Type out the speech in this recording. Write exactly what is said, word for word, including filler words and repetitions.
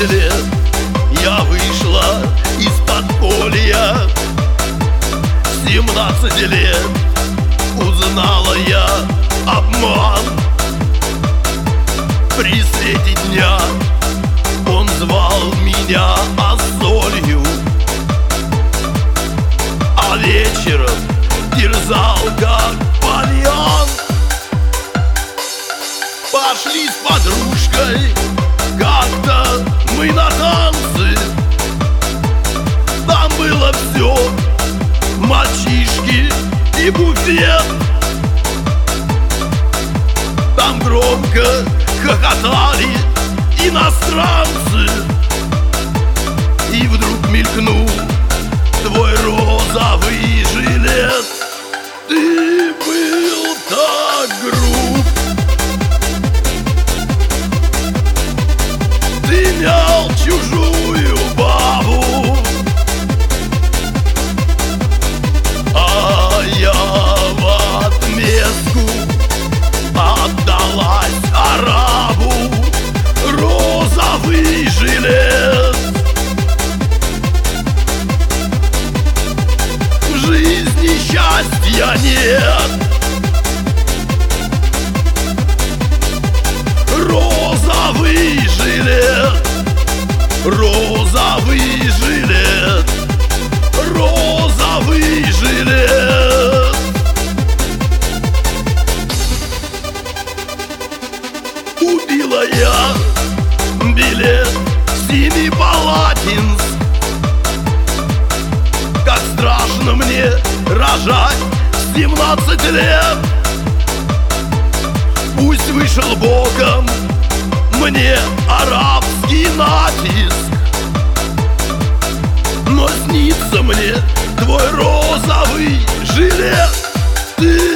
лет я вышла из подполья. В семнадцать лет узнала я обман. При свете дня он звал меня солью, а вечером терзал как пальян. Пошли с подружкой как-то мы на танцы. Там было все: мальчишки и буфет. Там громко хохотали иностранцы. И вдруг мелькнул твой розовый жилет. Ты был так груб, ты мял чужую бабу, а я в отместку отдалась арабу. Розовый жилет. В жизни счастья нет. Розовый жилет. Розовый жилет. Розовый жилет. Купила я билет в Семипалатинск. Как страшно мне рожать в семнадцать лет. Пусть вышел боком мне арабский натиск, но снится мне твой розовый жилет. Ты